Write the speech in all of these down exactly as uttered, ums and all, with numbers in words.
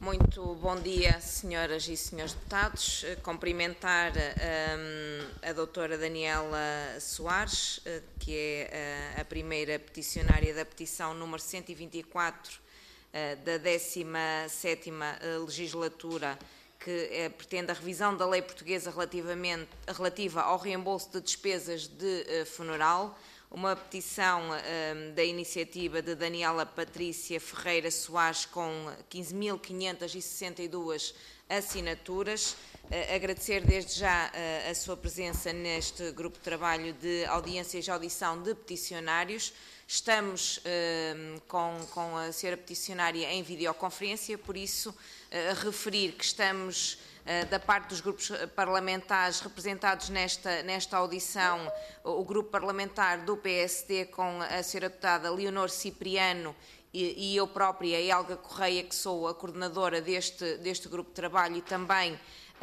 Muito bom dia, senhoras e senhores deputados. Cumprimentar um, a doutora Daniela Soares, que é a primeira peticionária da petição número cento e vinte e quatro uh, da décima sétima legislatura, que eh, pretende a revisão da lei portuguesa relativamente, relativa ao reembolso de despesas de uh, funeral. Uma petição um, da iniciativa de Daniela Patrícia Ferreira Soares com quinze mil quinhentas e sessenta e duas assinaturas. Uh, agradecer desde já uh, a sua presença neste grupo de trabalho de audiências e audição de peticionários. Estamos uh, com, com a senhora peticionária em videoconferência, por isso uh, referir que estamos uh, da parte dos grupos parlamentares representados nesta, nesta audição, o, o grupo parlamentar do P S D com a senhora deputada Leonor Cipriano e, e eu própria, Helga Correia, que sou a coordenadora deste, deste grupo de trabalho e também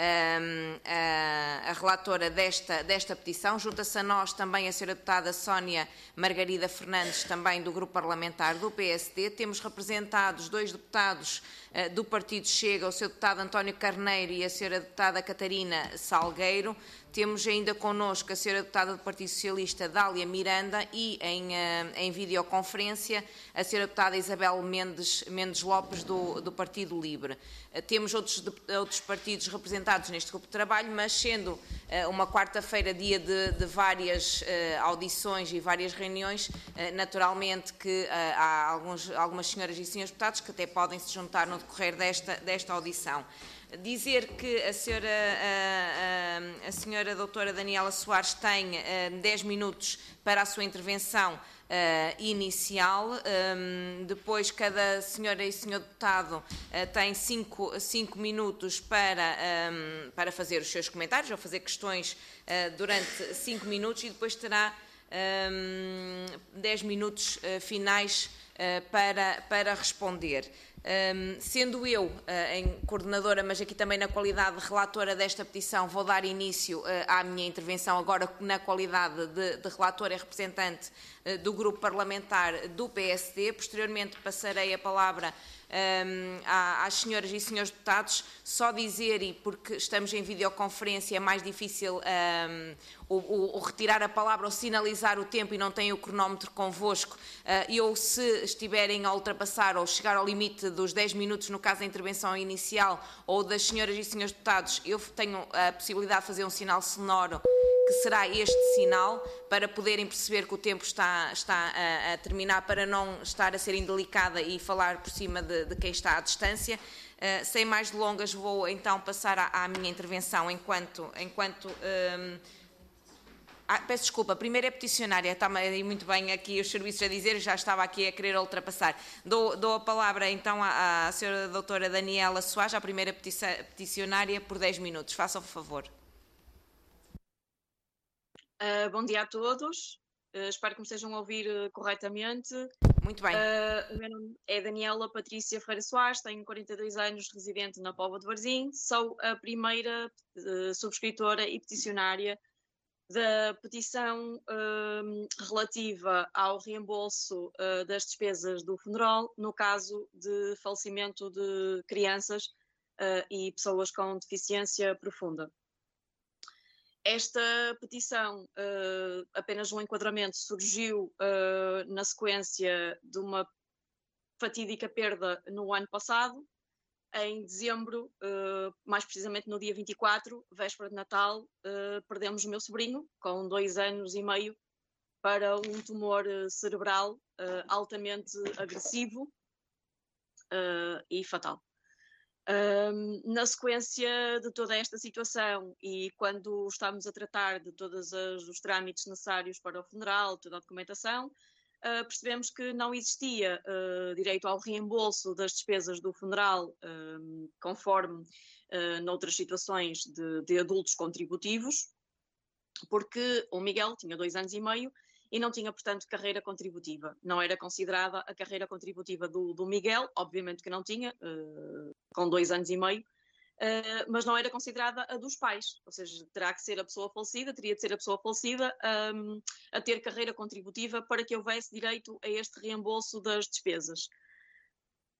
Um, a, a relatora desta, desta petição. Junta-se a nós também a senhora deputada Sónia Margarida Fernandes, também do grupo parlamentar do P S D. Temos representados dois deputados uh, do Partido Chega, o senhor deputado António Carneiro e a senhora deputada Catarina Salgueiro. Temos ainda connosco a senhora deputada do Partido Socialista, Dália Miranda, e em, uh, em videoconferência a senhora deputada Isabel Mendes, Mendes Lopes, do, do Partido Livre. Uh, temos outros, outros partidos representados neste grupo de trabalho, mas sendo uh, uma quarta-feira dia de, de várias uh, audições e várias reuniões, uh, naturalmente que uh, há alguns, algumas senhoras e senhores deputados que até podem se juntar no decorrer desta, desta audição. Dizer que a senhora, a, a, a senhora doutora Daniela Soares tem uh, dez minutos para a sua intervenção uh, inicial, um, depois cada senhora e senhor deputado uh, tem cinco, cinco minutos para, um, para fazer os seus comentários ou fazer questões uh, durante cinco minutos e depois terá um, dez minutos uh, finais uh, para, para responder. Um, sendo eu uh, em coordenadora, mas aqui também na qualidade de relatora desta petição, vou dar início uh, à minha intervenção agora na qualidade de, de relatora e representante uh, do grupo parlamentar do P S D. Posteriormente passarei a palavra um, às senhoras e senhores deputados. Só dizer, e porque estamos em videoconferência é mais difícil um, o, o, o retirar a palavra ou sinalizar o tempo e não tenho o cronómetro convosco, uh, eu se estiverem a ultrapassar ou chegar ao limite dos dez minutos, no caso da intervenção inicial, ou das senhoras e senhores deputados, eu tenho a possibilidade de fazer um sinal sonoro, que será este sinal, para poderem perceber que o tempo está, está a, a terminar, para não estar a ser indelicada e falar por cima de, de quem está à distância. Uh, sem mais delongas, vou então passar à, à minha intervenção enquanto... enquanto um, Ah, peço desculpa, primeiro é peticionária, está muito bem aqui os serviços a dizer, já estava aqui a querer ultrapassar. Dou, dou a palavra então à, à senhora doutora Daniela Soares, a primeira peticionária, por dez minutos. Faça o favor. Uh, bom dia a todos, uh, espero que me estejam a ouvir uh, corretamente. Muito bem. Uh, o meu nome é Daniela Patrícia Ferreira Soares, tenho quarenta e dois anos, residente na Póvoa de Varzim, sou a primeira uh, subscritora e peticionária da petição uh, relativa ao reembolso uh, das despesas do funeral no caso de falecimento de crianças uh, e pessoas com deficiência profunda. Esta petição, uh, apenas um enquadramento, surgiu uh, na sequência de uma fatídica perda no ano passado. Em dezembro, uh, mais precisamente no dia vinte e quatro, véspera de Natal, uh, perdemos o meu sobrinho, com dois anos e meio, para um tumor cerebral uh, altamente agressivo uh, e fatal. Um, na sequência de toda esta situação e quando estamos a tratar de todos os trâmites necessários para o funeral, toda a documentação, Uh, percebemos que não existia uh, direito ao reembolso das despesas do funeral, um, conforme uh, noutras situações de, de adultos contributivos, porque o Miguel tinha dois anos e meio e não tinha, portanto, carreira contributiva. Não era considerada a carreira contributiva do, do Miguel, obviamente que não tinha, uh, com dois anos e meio, Uh, mas não era considerada a dos pais, ou seja, terá que ser a pessoa falecida, teria de ser a pessoa falecida um, a ter carreira contributiva para que houvesse direito a este reembolso das despesas.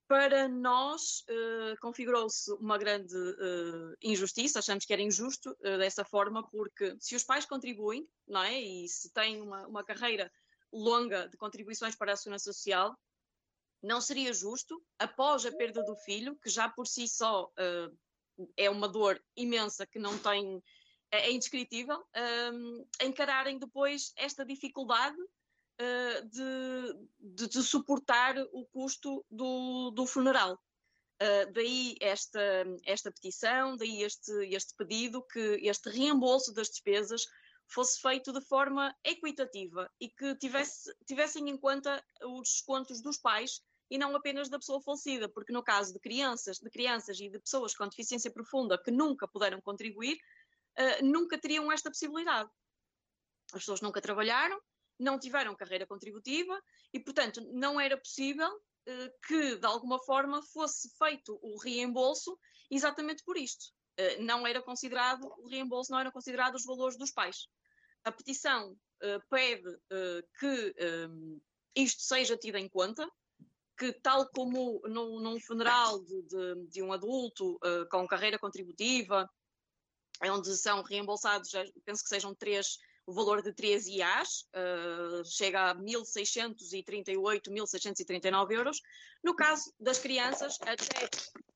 Para nós, uh, configurou-se uma grande uh, injustiça, achamos que era injusto uh, dessa forma, porque se os pais contribuem, não é? E se têm uma, uma carreira longa de contribuições para a Segurança Social, não seria justo, após a perda do filho, que já por si só uh, é uma dor imensa que não tem, é, é indescritível, um, encararem depois esta dificuldade Uh, de, de, de suportar o custo do, do funeral. Uh, daí esta, esta petição, daí este, este pedido que este reembolso das despesas fosse feito de forma equitativa e que tivesse, tivessem em conta os descontos dos pais e não apenas da pessoa falecida, porque no caso de crianças, de crianças e de pessoas com deficiência profunda que nunca puderam contribuir, uh, nunca teriam esta possibilidade. As pessoas nunca trabalharam, não tiveram carreira contributiva e, portanto, não era possível eh, que, de alguma forma, fosse feito o reembolso exatamente por isto. Eh, não era considerado, o reembolso não era considerado os valores dos pais. A petição eh, pede eh, que eh, isto seja tido em conta, que tal como no, num funeral de, de, de um adulto eh, com carreira contributiva, onde são reembolsados, penso que sejam três o valor de três I As, uh, chega a mil seiscentos e trinta e oito, mil seiscentos e trinta e nove euros. No caso das crianças, até...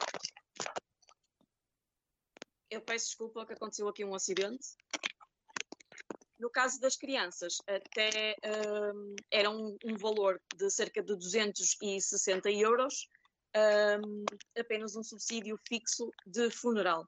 Eu peço desculpa que aconteceu aqui um acidente. No caso das crianças, até um, era um, um valor de cerca de duzentos e sessenta euros, um, apenas um subsídio fixo de funeral.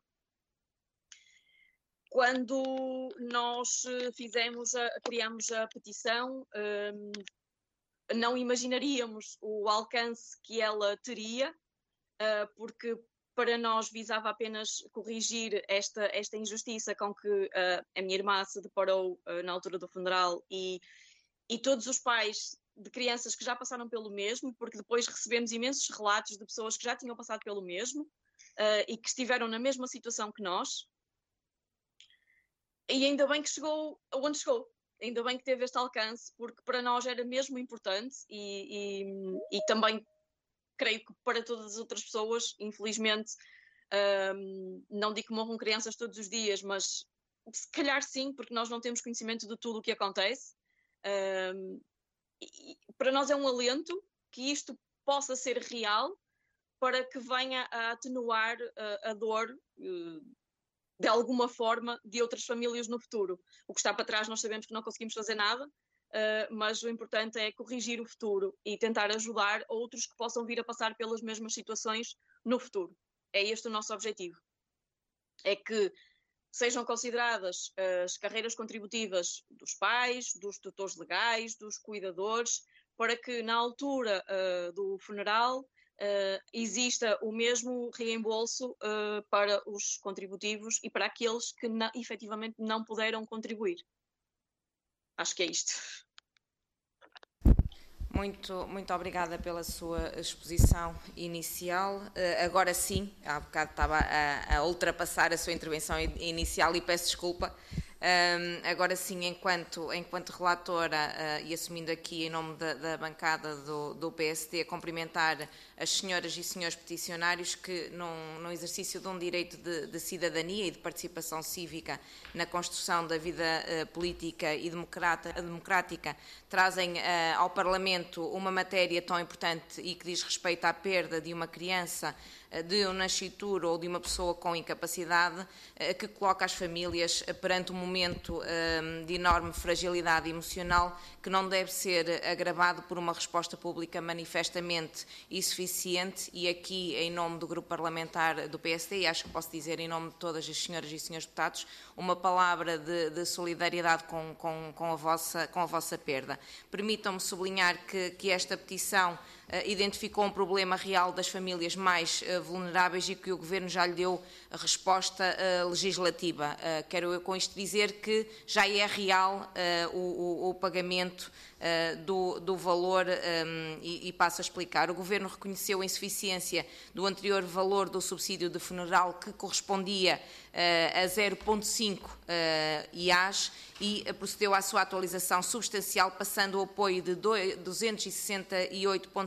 Quando nós fizemos a, criamos a petição, um, não imaginaríamos o alcance que ela teria, uh, porque para nós visava apenas corrigir esta, esta injustiça com que uh, a minha irmã se deparou uh, na altura do funeral e, e todos os pais de crianças que já passaram pelo mesmo, porque depois recebemos imensos relatos de pessoas que já tinham passado pelo mesmo uh, e que estiveram na mesma situação que nós. E ainda bem que chegou onde chegou, ainda bem que teve este alcance, porque para nós era mesmo importante e, e, e também creio que para todas as outras pessoas, infelizmente, um, não digo que morram crianças todos os dias, mas se calhar sim, porque nós não temos conhecimento de tudo o que acontece. Um, e para nós é um alento que isto possa ser real para que venha a atenuar a, a dor uh, de alguma forma, de outras famílias no futuro. O que está para trás nós sabemos que não conseguimos fazer nada, uh, mas o importante é corrigir o futuro e tentar ajudar outros que possam vir a passar pelas mesmas situações no futuro. É este o nosso objetivo. É que sejam consideradas as carreiras contributivas dos pais, dos tutores legais, dos cuidadores, para que na altura uh, do funeral Uh, exista o mesmo reembolso uh, para os contributivos e para aqueles que na, efetivamente não puderam contribuir. Acho que é isto. Muito, muito obrigada pela sua exposição inicial. Uh, agora sim, há bocado estava a, a ultrapassar a sua intervenção inicial e peço desculpa. Um, agora sim, enquanto, enquanto relatora uh, e assumindo aqui em nome da, da bancada do, do P S D, cumprimentar as senhoras e senhores peticionários que, num, num exercício de um direito de, de cidadania e de participação cívica na construção da vida uh, política e democrata, democrática, trazem uh, ao Parlamento uma matéria tão importante e que diz respeito à perda de uma criança, de um nascituro ou de uma pessoa com incapacidade, que coloca as famílias perante um momento de enorme fragilidade emocional que não deve ser agravado por uma resposta pública manifestamente insuficiente. E aqui, em nome do grupo parlamentar do P S D, e acho que posso dizer em nome de todas as senhoras e senhores deputados, uma palavra de, de solidariedade com, com, com, a vossa, com a vossa perda. Permitam-me sublinhar que, que esta petição uh, identificou um problema real das famílias mais uh, vulneráveis e que o Governo já lhe deu a resposta uh, legislativa. Uh, quero eu com isto dizer que já é real uh, o, o, o pagamento uh, do, do valor um, e, e passo a explicar. O Governo reconheceu a insuficiência do anterior valor do subsídio de funeral que correspondia uh, a zero vírgula cinco uh, I As e procedeu à sua atualização substancial, passando o apoio de duzentos e sessenta e oito vírgula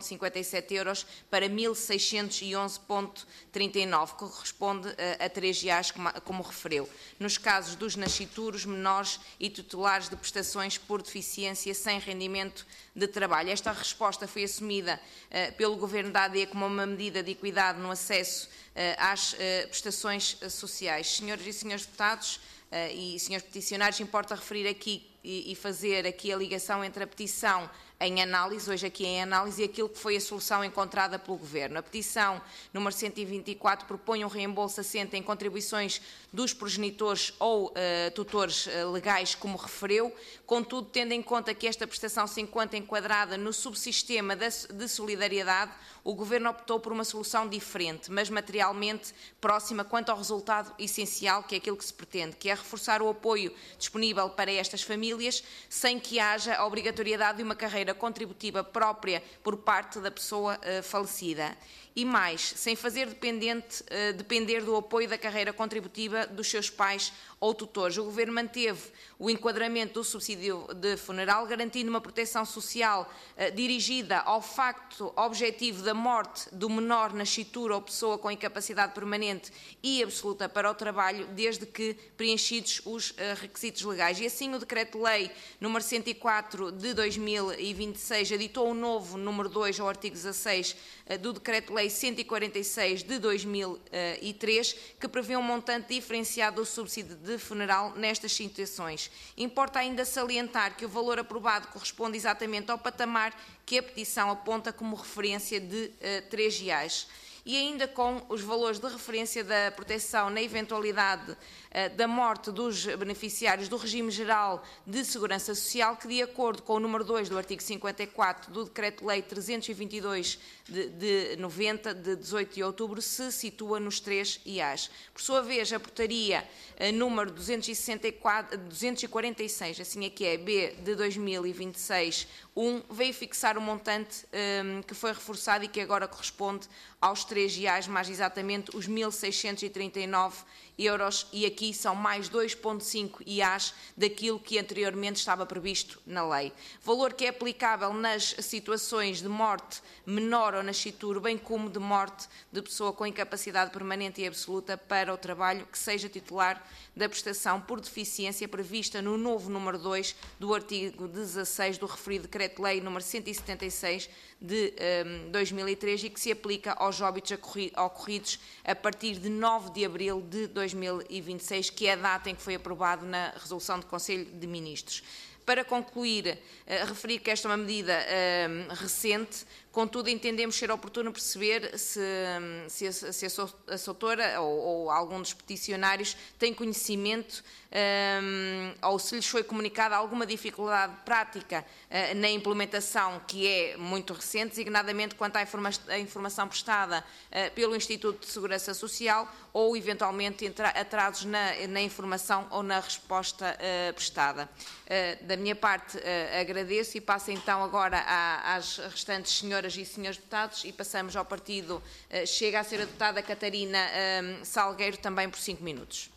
cinquenta e sete euros para mil seiscentos e onze vírgula trinta e nove, que corresponde a, a três reais, como, como referiu, nos casos dos nascituros, menores e titulares de prestações por deficiência sem rendimento de trabalho. Esta resposta foi assumida uh, pelo Governo da A D como uma medida de equidade no acesso uh, às uh, prestações uh, sociais. Senhoras e senhores deputados uh, e senhores peticionários, importa referir aqui e, e fazer aqui a ligação entre a petição em análise, hoje aqui em análise, e aquilo que foi a solução encontrada pelo Governo. A petição número cento e vinte e quatro propõe um reembolso assente em contribuições dos progenitores ou uh, tutores uh, legais, como referiu, contudo, tendo em conta que esta prestação se encontra enquadrada no subsistema de solidariedade, o Governo optou por uma solução diferente, mas materialmente próxima quanto ao resultado essencial, que é aquilo que se pretende, que é reforçar o apoio disponível para estas famílias, sem que haja a obrigatoriedade de uma carreira contributiva própria por parte da pessoa uh, falecida. E mais, sem fazer dependente, uh, depender do apoio da carreira contributiva dos seus pais ou tutores. O Governo manteve o enquadramento do subsídio de funeral, garantindo uma proteção social uh, dirigida ao facto objetivo da morte do menor nascitura ou pessoa com incapacidade permanente e absoluta para o trabalho, desde que preenchidos os uh, requisitos legais. E assim o Decreto-Lei número cento e quatro de dois mil e vinte e seis editou o novo número dois ao artigo dezasseis uh, do Decreto-Lei cento e quarenta e seis de dois mil e três, que prevê um montante diferenciado do subsídio de funeral nestas situações. Importa ainda salientar que o valor aprovado corresponde exatamente ao patamar que a petição aponta como referência de uh, três reais. E ainda com os valores de referência da proteção na eventualidade uh, da morte dos beneficiários do regime geral de segurança social, que de acordo com o número dois do artigo cinquenta e quatro do Decreto-Lei trezentos e vinte e dois de, de noventa, de dezoito de outubro, se situa nos três reais. Por sua vez, a portaria uh, número duzentos e sessenta e quatro, duzentos e quarenta e seis, assim é que é, B de dois mil e vinte e seis, um, veio fixar o montante um, que foi reforçado e que agora corresponde aos três reais, mais exatamente os mil seiscentos e trinta e nove euros, e aqui são mais dois vírgula cinco reais daquilo que anteriormente estava previsto na lei. Valor que é aplicável nas situações de morte menor ou nascituro, bem como de morte de pessoa com incapacidade permanente e absoluta para o trabalho, que seja titular da prestação por deficiência prevista no novo número dois do artigo dezasseis do referido Decreto-Lei número cento e setenta e seis de um, dois mil e três, e que se aplica aos óbitos ocorridos a partir de nove de abril de dois mil e vinte e seis, que é a data em que foi aprovado na resolução do Conselho de Ministros. Para concluir, uh, referir que esta é uma medida uh, recente, contudo entendemos ser oportuno perceber se, se, a, se a soutora ou, ou algum dos peticionários tem conhecimento um, ou se lhes foi comunicada alguma dificuldade prática uh, na implementação, que é muito recente, designadamente quanto à informa à informação prestada uh, pelo Instituto de Segurança Social ou eventualmente atrasos na, na informação ou na resposta uh, prestada. Uh, da minha parte, uh, agradeço e passo então agora à, às restantes senhoras e senhores deputados e passamos ao partido. Uh, chega a ser a deputada Catarina uh, Salgueiro, também por cinco minutos.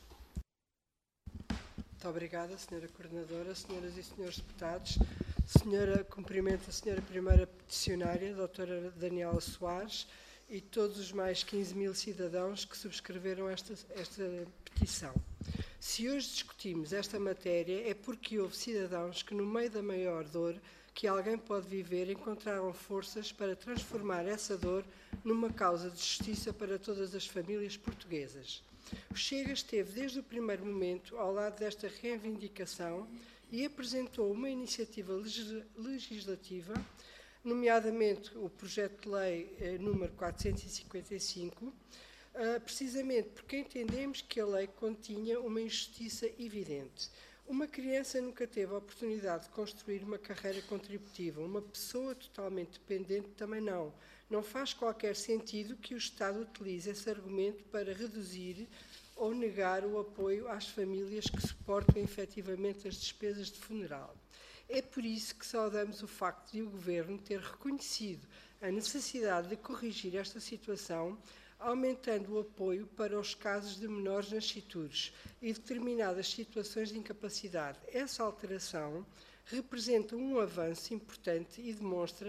Muito obrigada, senhora Coordenadora, senhoras e senhores deputados. Senhora, cumprimento a senhora primeira peticionária, doutora Daniela Soares, e todos os mais quinze mil cidadãos que subscreveram esta, esta petição. Se hoje discutimos esta matéria é porque houve cidadãos que, no meio da maior dor que alguém pode viver, encontraram forças para transformar essa dor numa causa de justiça para todas as famílias portuguesas. O Chega esteve desde o primeiro momento ao lado desta reivindicação e apresentou uma iniciativa legislativa, nomeadamente o projeto de lei eh, número quatrocentos e cinquenta e cinco, Uh, precisamente porque entendemos que a lei continha uma injustiça evidente. Uma criança nunca teve a oportunidade de construir uma carreira contributiva, uma pessoa totalmente dependente também não. Não faz qualquer sentido que o Estado utilize esse argumento para reduzir ou negar o apoio às famílias que suportam efetivamente as despesas de funeral. É por isso que saudamos o facto de o Governo ter reconhecido a necessidade de corrigir esta situação, aumentando o apoio para os casos de menores nascituros e determinadas situações de incapacidade. Essa alteração representa um avanço importante e demonstra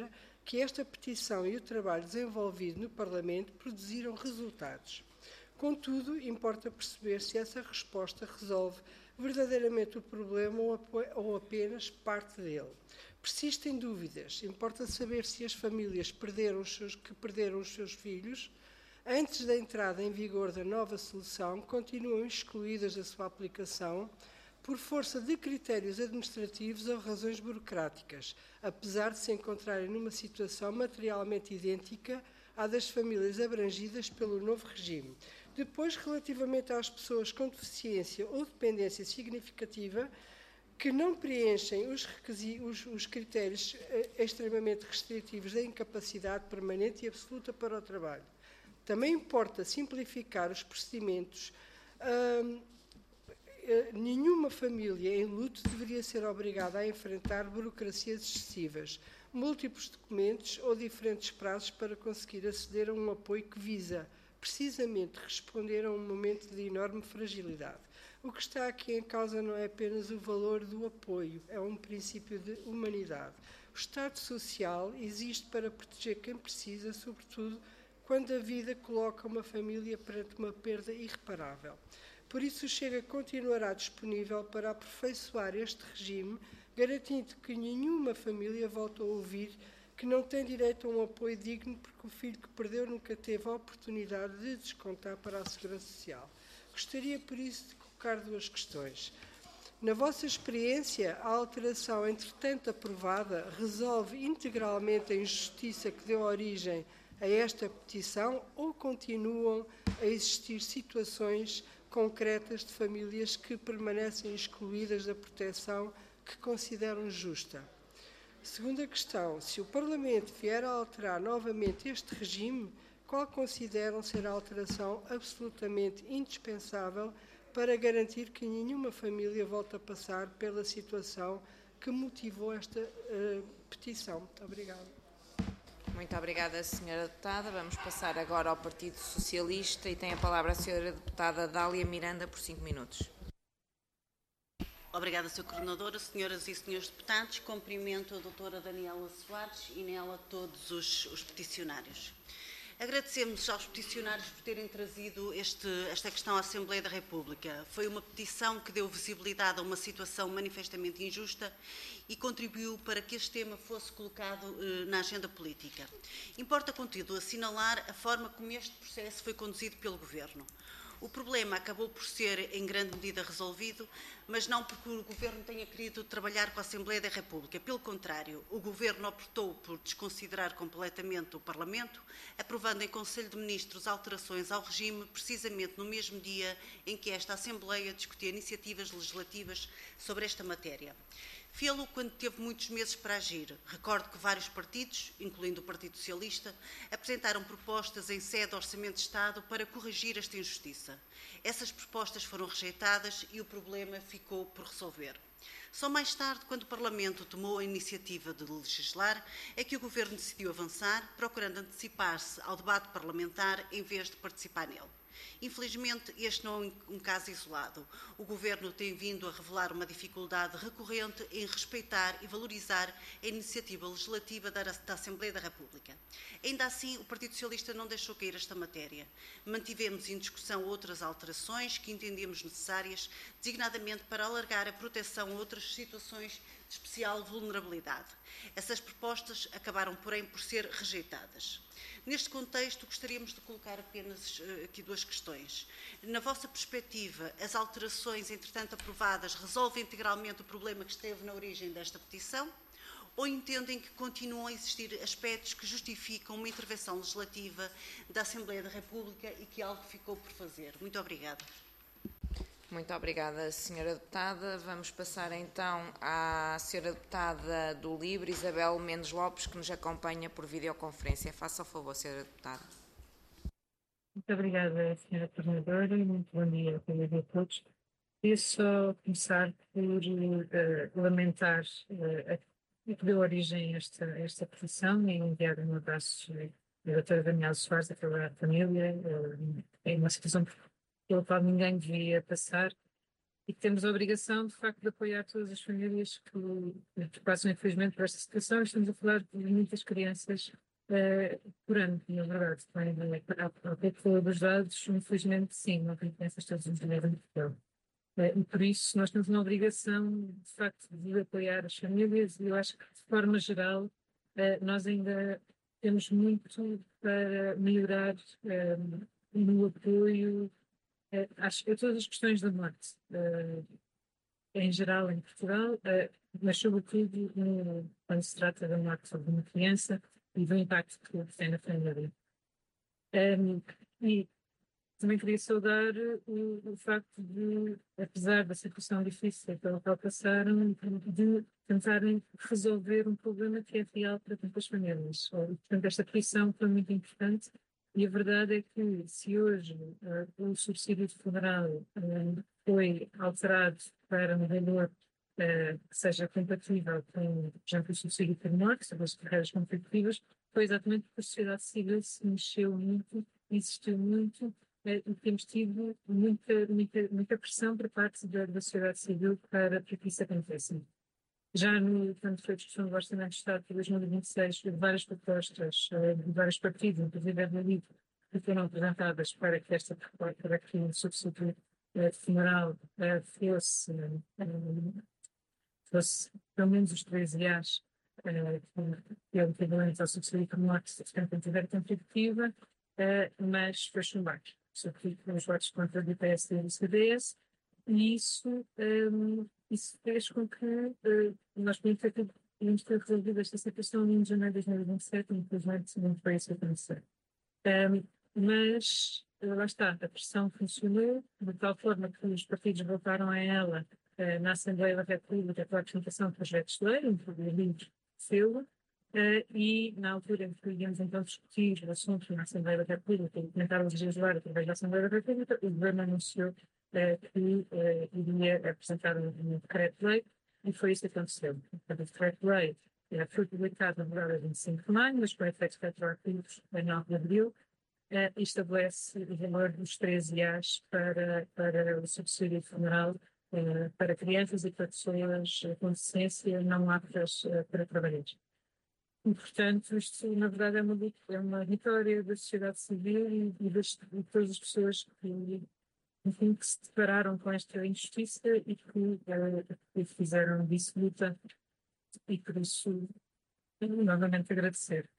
que esta petição e o trabalho desenvolvido no Parlamento produziram resultados. Contudo, importa perceber se essa resposta resolve verdadeiramente o problema ou apenas parte dele. Persistem dúvidas. Importa saber se as famílias perderam os seus, que perderam os seus filhos, antes da entrada em vigor da nova solução, continuam excluídas da sua aplicação por força de critérios administrativos ou razões burocráticas, apesar de se encontrarem numa situação materialmente idêntica à das famílias abrangidas pelo novo regime. Depois, relativamente às pessoas com deficiência ou dependência significativa, que não preenchem os, os, os critérios eh, extremamente restritivos da incapacidade permanente e absoluta para o trabalho. Também importa simplificar os procedimentos. Hum, nenhuma família em luto deveria ser obrigada a enfrentar burocracias excessivas, múltiplos documentos ou diferentes prazos para conseguir aceder a um apoio que visa, precisamente, responder a um momento de enorme fragilidade. O que está aqui em causa não é apenas o valor do apoio, é um princípio de humanidade. O Estado Social existe para proteger quem precisa, sobretudo quando a vida coloca uma família perante uma perda irreparável. Por isso, o Chega continuará disponível para aperfeiçoar este regime, garantindo que nenhuma família volte a ouvir que não tem direito a um apoio digno porque o filho que perdeu nunca teve a oportunidade de descontar para a Segurança Social. Gostaria, por isso, de colocar duas questões. Na vossa experiência, a alteração, entretanto aprovada, resolve integralmente a injustiça que deu origem a esta petição ou continuam a existir situações concretas de famílias que permanecem excluídas da proteção que consideram justa? Segunda questão, se o Parlamento vier a alterar novamente este regime, qual consideram ser a alteração absolutamente indispensável para garantir que nenhuma família volte a passar pela situação que motivou esta uh, petição? Muito obrigada. Muito obrigada, senhora Deputada. Vamos passar agora ao Partido Socialista e tem a palavra a senhora Deputada Dália Miranda por cinco minutos. Obrigada, senhora Coordenadora. Senhoras e senhores deputados, cumprimento a doutora Daniela Soares e nela todos os, os peticionários. Agradecemos aos peticionários por terem trazido este, esta questão à Assembleia da República. Foi uma petição que deu visibilidade a uma situação manifestamente injusta e contribuiu para que este tema fosse colocado eh, na agenda política. Importa, contudo, assinalar a forma como este processo foi conduzido pelo Governo. O problema acabou por ser, em grande medida, resolvido, mas não porque o Governo tenha querido trabalhar com a Assembleia da República. Pelo contrário, o Governo optou por desconsiderar completamente o Parlamento, aprovando em Conselho de Ministros alterações ao regime, precisamente no mesmo dia em que esta Assembleia discutia iniciativas legislativas sobre esta matéria. Fê-lo quando teve muitos meses para agir. Recordo que vários partidos, incluindo o Partido Socialista, apresentaram propostas em sede de Orçamento de Estado para corrigir esta injustiça. Essas propostas foram rejeitadas e o problema ficou por resolver. Só mais tarde, quando o Parlamento tomou a iniciativa de legislar, é que o Governo decidiu avançar, procurando antecipar-se ao debate parlamentar em vez de participar nele. Infelizmente, este não é um caso isolado. O Governo tem vindo a revelar uma dificuldade recorrente em respeitar e valorizar a iniciativa legislativa da Assembleia da República. Ainda assim, o Partido Socialista não deixou cair esta matéria. Mantivemos em discussão outras alterações que entendemos necessárias, designadamente para alargar a proteção a outras situações de especial vulnerabilidade. Essas propostas acabaram, porém, por ser rejeitadas. Neste contexto, gostaríamos de colocar apenas uh, aqui duas questões. Na vossa perspectiva, as alterações, entretanto aprovadas, resolvem integralmente o problema que esteve na origem desta petição? Ou entendem que continuam a existir aspectos que justificam uma intervenção legislativa da Assembleia da República e que algo ficou por fazer? Muito obrigada. Muito obrigada, senhora Deputada. Vamos passar então à senhora Deputada do Livre, Isabel Mendes Lopes, que nos acompanha por videoconferência. Faça o favor, senhora Deputada. Muito obrigada, senhora Coordenadora, e muito bom dia a todos. Queria só começar por uh, lamentar uh, a que deu origem a esta, esta petição e enviar um abraço à doutora Daniela Soares, a toda a família. Uh, é uma situação pela qual ninguém devia passar e que temos a obrigação, de facto, de apoiar todas as famílias que, que passam, infelizmente, por esta situação. Estamos a falar de muitas crianças uh, por ano, na verdade. Há pouco dos dados, infelizmente, sim, não tem crianças todos os dias em Portugal. Uh, e por isso nós temos uma obrigação, de facto, de apoiar as famílias, e eu acho que, de forma geral, uh, nós ainda temos muito para melhorar uh, no apoio Uh, acho que todas as questões da morte, uh, em geral em Portugal, uh, mas sobretudo no, quando se trata da morte de uma criança e do impacto que tem na família. Um, e também queria saudar o, o facto de, apesar da situação difícil pela qual passaram, de tentarem resolver um problema que é real para tantas famílias. Portanto, esta petição foi muito importante. E a verdade é que, se hoje uh, o subsídio de funeral uh, foi alterado para um valor uh, que seja compatível com, por exemplo, o subsídio por morte, sobre as carreiras competitivas, foi exatamente porque a sociedade civil se mexeu muito, insistiu muito, uh, e temos tido muita, muita, muita pressão por parte da, da sociedade civil para que isso aconteça. Já no, quando foi a discussão do Orçamento de Estado de dois mil e vinte e seis, houve várias propostas uh, de vários partidos, inclusive do LIVRE, que foram apresentadas para que esta para que o subsídio uh, funeral uh, fosse, uh, fosse pelo menos os três I A S, uh, que é o equivalente ao subsídio por morte, se a tiver contributiva, uh, mas foi chumbado, sobretudo pelos votos contra do P S D e do C D S, e isso, um, isso fez com que uh, nós podíamos ter, podíamos ter resolvido esta situação em janeiro de dois mil e vinte e sete, e infelizmente não foi isso que aconteceu. Um, mas, uh, lá está, a pressão funcionou, de tal forma que os partidos votaram a ela uh, na Assembleia da República para a apresentação de projetos de lei, incluindo o livro Fê-lo, Uh, e na altura em que íamos então discutir o assunto na Assembleia da República e tentar legislar através da Assembleia da República, o governo anunciou uh, que uh, iria apresentar um, um decreto-lei, e foi isso que aconteceu. O decreto-lei uh, foi publicado na verdade a vinte e cinco de maio, mas com efeitos retroativos a nove de abril, uh, e estabelece o valor dos três I A S para, para o subsídio funeral uh, para crianças e para pessoas com deficiência não aptas uh, para trabalhar. E, portanto, isto, na verdade, é uma, é uma vitória da sociedade civil e, e das, de todas as pessoas que, enfim, que se depararam com esta injustiça e que, eh, que fizeram disso luta, e por isso, novamente, agradecer.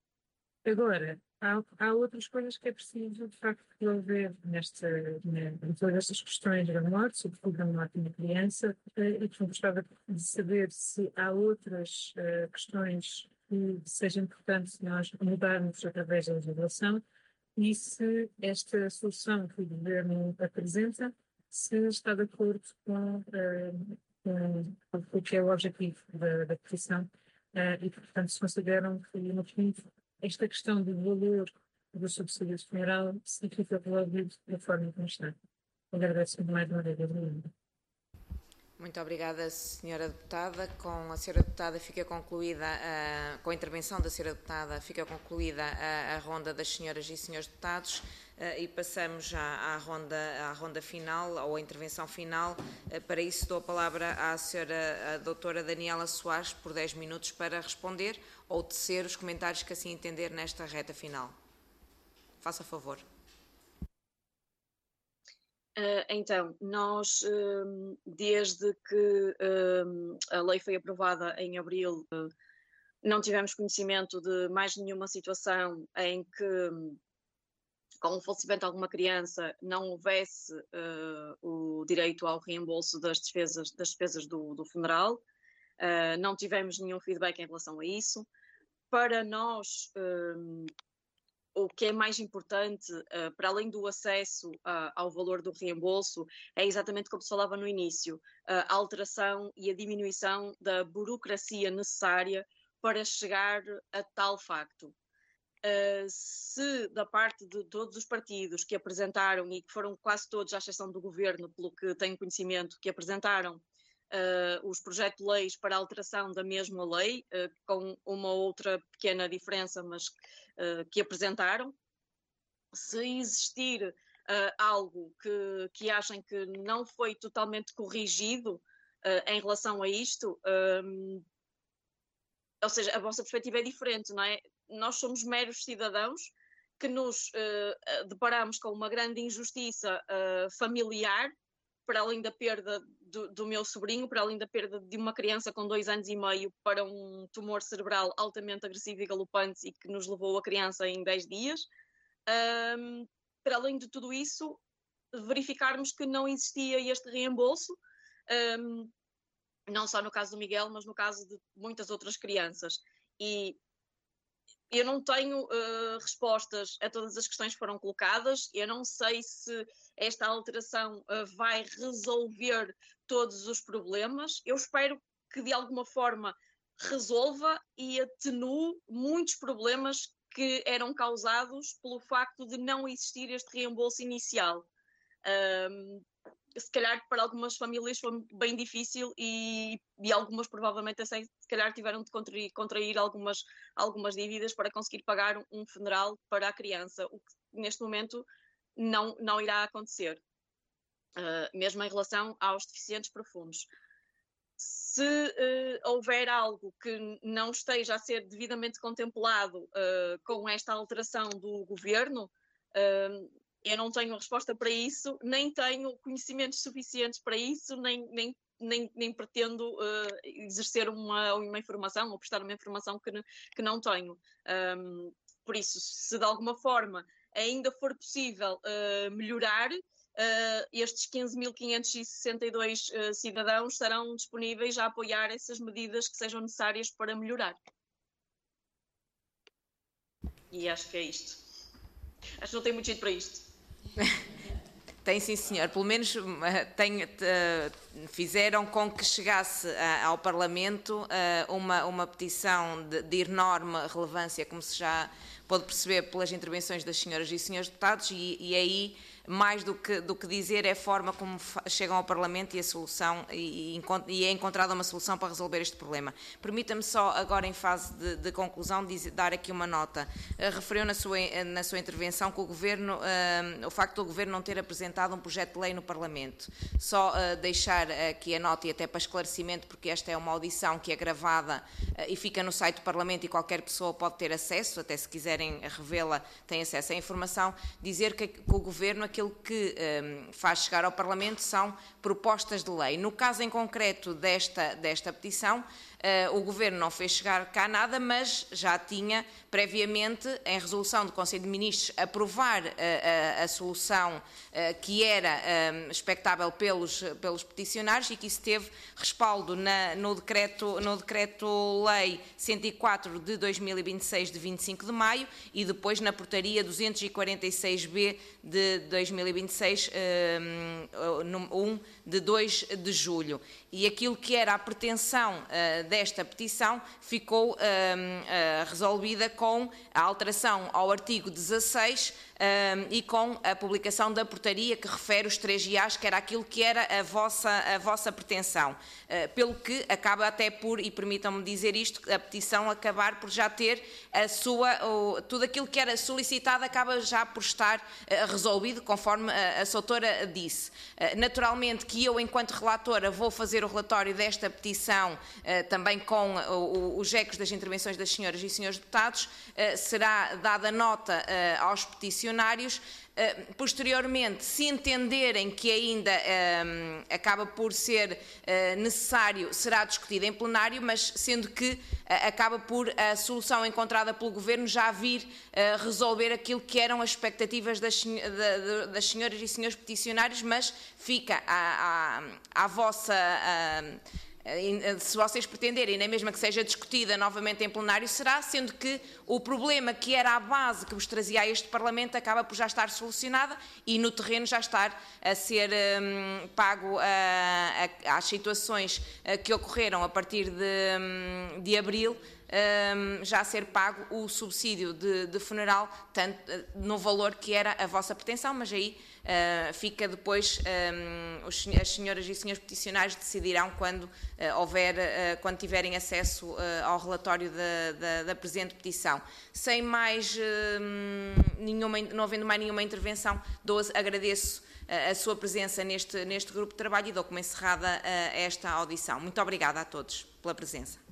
Agora, há, há outras coisas que é preciso, de facto, resolver nesta, né, em todas estas questões da morte, sobretudo da morte de uma criança, e, portanto, gostava de saber se há outras uh, questões que seja importante nós mudarmos através da legislação, e se esta solução que o governo apresenta se está de acordo com, uh, com, com o que é o objetivo da, da petição, uh, e, portanto, se consideram que, no fim, esta questão do valor do subsídio funeral significa resolvido da forma como está. Agradeço mais uma vez. Muito obrigada, senhora Deputada. Com a senhora Deputada fica concluída, a, com a intervenção da senhora Deputada, fica concluída a, a ronda das senhoras e senhores deputados, a, e passamos já à ronda, à ronda final, ou à intervenção final. A, para isso dou a palavra à senhora a doutora Daniela Soares por dez minutos para responder ou tecer os comentários que assim entender nesta reta final. Faça favor. Uh, então, nós, um, desde que um, a lei foi aprovada em abril, uh, não tivemos conhecimento de mais nenhuma situação em que, com o falecimento de alguma criança, não houvesse uh, o direito ao reembolso das despesas, das despesas do, do funeral. Uh, não tivemos nenhum feedback em relação a isso. Para nós, um, o que é mais importante, uh, para além do acesso uh, ao valor do reembolso, é exatamente como se falava no início, uh, a alteração e a diminuição da burocracia necessária para chegar a tal facto. Uh, se da parte de todos os partidos que apresentaram, e que foram quase todos, à exceção do governo, pelo que tenho conhecimento, que apresentaram uh, os projetos de leis para a alteração da mesma lei, uh, com uma outra pequena diferença, mas uh, que apresentaram, se existir uh, algo que, que achem que não foi totalmente corrigido uh, em relação a isto, um, ou seja, a vossa perspectiva é diferente, não é? Nós somos meros cidadãos que nos uh, deparamos com uma grande injustiça uh, familiar, para além da perda do, do meu sobrinho, para além da perda de uma criança com dois anos e meio para um tumor cerebral altamente agressivo e galopante e que nos levou a criança em dez dias. Um, para além de tudo isso, verificarmos que não existia este reembolso, um, não só no caso do Miguel, mas no caso de muitas outras crianças. E eu não tenho uh, respostas a todas as questões que foram colocadas, eu não sei se esta alteração uh, vai resolver todos os problemas. Eu espero que de alguma forma resolva e atenue muitos problemas que eram causados pelo facto de não existir este reembolso inicial. Um, se calhar para algumas famílias foi bem difícil e, e algumas provavelmente assim, se calhar tiveram de contrair, contrair algumas, algumas dívidas para conseguir pagar um, um funeral para a criança, o que neste momento não, não irá acontecer, uh, mesmo em relação aos deficientes profundos. Se uh, houver algo que não esteja a ser devidamente contemplado uh, com esta alteração do governo, uh, eu não tenho resposta para isso, nem tenho conhecimentos suficientes para isso, nem, nem, nem, nem pretendo uh, exercer uma, uma informação ou prestar uma informação que, que não tenho. Um, por isso, se de alguma forma ainda for possível uh, melhorar, uh, estes quinze mil quinhentos e sessenta e dois uh, cidadãos estarão disponíveis a apoiar essas medidas que sejam necessárias para melhorar. E acho que é isto. Acho que não tem muito jeito para isto. Tem, sim, senhor. Pelo menos tem, fizeram com que chegasse ao Parlamento uma, uma petição de, de enorme relevância, como se já pode perceber pelas intervenções das senhoras e senhores deputados, e, e aí, mais do que, do que dizer, é a forma como chegam ao Parlamento e a solução, e, e é encontrada uma solução para resolver este problema. Permita-me só, agora em fase de, de conclusão, dizer, dar aqui uma nota. Uh, referiu na sua, na sua intervenção que o Governo, uh, o facto do Governo não ter apresentado um projeto de lei no Parlamento. Só uh, deixar aqui a nota, e até para esclarecimento, porque esta é uma audição que é gravada uh, e fica no site do Parlamento e qualquer pessoa pode ter acesso, até se quiserem revê-la, tem acesso à informação, dizer que, que o Governo, aquilo que um, faz chegar ao Parlamento são propostas de lei. No caso em concreto desta, desta petição, uh, o Governo não fez chegar cá nada, mas já tinha previamente, em resolução do Conselho de Ministros, aprovar uh, a, a solução uh, que era um, expectável pelos, pelos peticionários e que isso teve respaldo na, no decreto, no decreto-lei cento e quatro de dois mil e vinte e seis de vinte e cinco de maio e depois na portaria duzentos e quarenta e seis B de dois mil e vinte e seis, um de dois de julho. E aquilo que era a pretensão uh, desta petição ficou uh, uh, resolvida com a alteração ao artigo dezasseis uh, e com a publicação da portaria que refere os três I As, que era aquilo que era a vossa, a vossa pretensão. Uh, pelo que acaba até por, e permitam-me dizer isto, a petição acabar por já ter a sua, o, tudo aquilo que era solicitado acaba já por estar uh, resolvido, conforme a, a Soutora disse. Uh, naturalmente que eu, enquanto relatora, vou fazer o relatório desta petição uh, também com uh, os ecos das intervenções das senhoras e senhores deputados, uh, será dada nota uh, aos peticionários. Uh, posteriormente, se entenderem que ainda uh, acaba por ser uh, necessário, será discutido em plenário, mas sendo que uh, acaba por a solução encontrada pelo Governo já vir uh, resolver aquilo que eram as expectativas das, da, das senhoras e senhores peticionários, mas fica à, à, à vossa... Uh, se vocês pretenderem, nem mesmo que seja discutida novamente em plenário, será, sendo que o problema que era a base que vos trazia a este Parlamento acaba por já estar solucionada e no terreno já estar a ser um, pago a, a, às situações a, que ocorreram a partir de, um, de abril, um, já ser pago o subsídio de, de funeral, tanto no valor que era a vossa pretensão, mas aí uh, fica depois, um, os, as senhoras e senhores peticionários decidirão quando, uh, houver, uh, quando tiverem acesso uh, ao relatório da, da, da presente petição. Sem mais, uh, nenhuma, não havendo mais nenhuma intervenção, dou, agradeço a sua presença neste, neste grupo de trabalho e dou como encerrada a esta audição. Muito obrigada a todos pela presença.